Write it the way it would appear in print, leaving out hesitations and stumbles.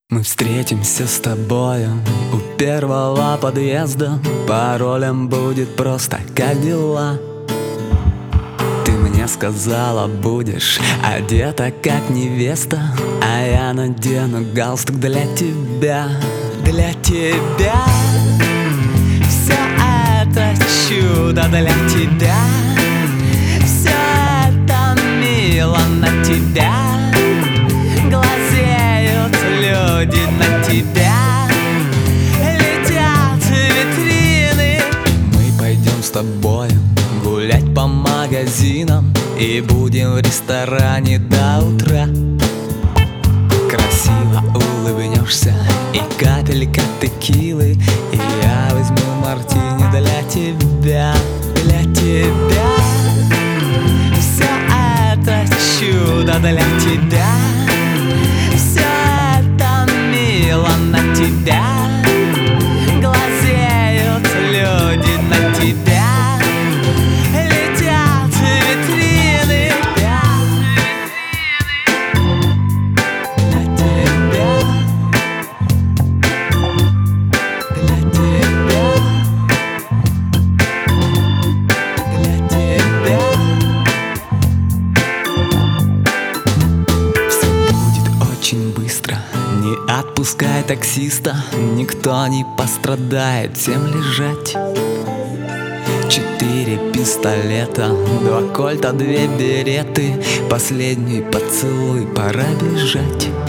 Мы встретимся с тобою у первого подъезда. Паролем будет просто «Как дела?». Ты мне сказала, будешь одета как невеста, а я надену галстук для тебя. Для тебя все это чудо, для тебя все это мило, на тебя глазеют люди, на тебя летят витрины. Мы пойдем с тобой гулять по магазинам и будем в ресторане до утра. Красиво улыбнешься и капелька текилы, и я возьму мартини для тебя. Для тебя все это чудо, для тебя все это мило, на тебя глазеют люди, на тебя летят витрины. Для тебя, для тебя, для тебя. Все будет очень быстро, не отпускай таксиста, никто не пострадает, всем лежать. 4 пистолета, 2 кольта, 2 береты, последний поцелуй, пора бежать.